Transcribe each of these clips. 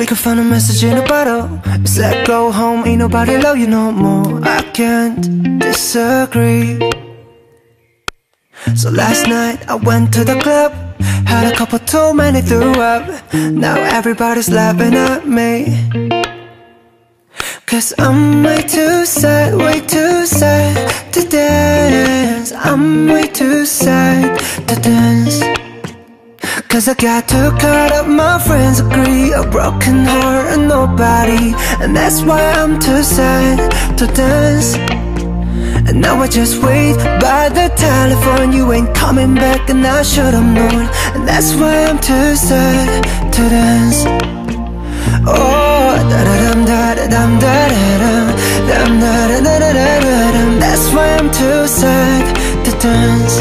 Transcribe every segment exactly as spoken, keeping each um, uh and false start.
we could find a message in a bottle. It said go home, ain't nobody love you no more. I can't disagree. So last night I went to the club, had a couple too many, threw up. Now everybody's laughing at me, cause I'm way too sad, way too sad to dance. I'm way too sad to dance. Cause I got too caught up, my friends agree. A broken heart and nobody, and that's why I'm too sad to dance. And now I just wait by the telephone. You ain't coming back and I should've known, and that's why I'm too sad to dance. Oh, da-da-dum, da-da-dum, da-da-dum, dum, da-da-da-da-da-dum. That's why I'm too sad to dance.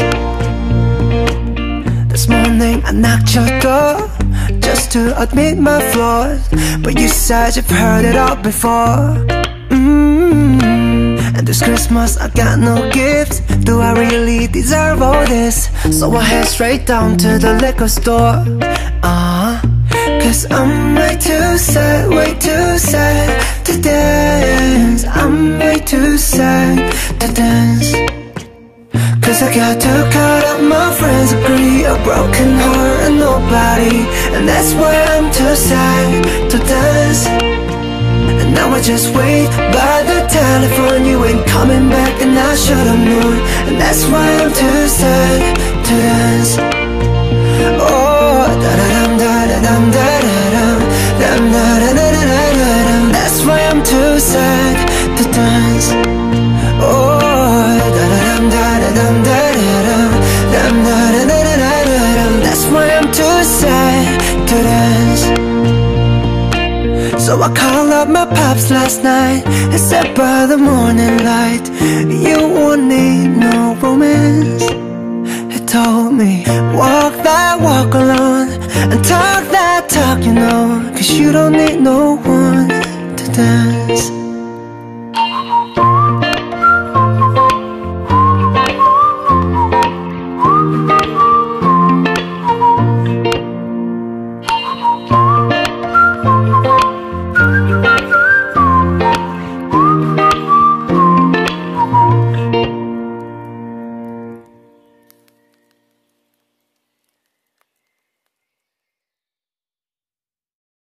This morning I knocked your door just to admit my flaws, but you said you've heard it all before. mm-hmm. And this Christmas I got no gifts. Do I really deserve all this? So I head straight down to the liquor store. Uh-huh. Cause I'm way too sad, way too sad to dance. I'm way too sad to dance. Cause I got too caught up, my friends agree. A broken heart and nobody, and that's why I'm too sad to dance. And now I just wait by the telephone. You ain't coming back and I should've known, and that's why I'm too sad to dance. Oh, da-da-dum, da-da-dum, da-da-dum, dum, da-da-da-da-da-dum. That's why I'm too sad to dance. Oh, da-da-dum, da-da-dum, da-da-dum, dum, da-da-da-da-da-dum. That's why I'm too sad to dance. So I called up my pops last night and said by the morning light, you won't need no romance. He told me, walk that walk alone and talk that talk, you know, cause you don't need no one to dance.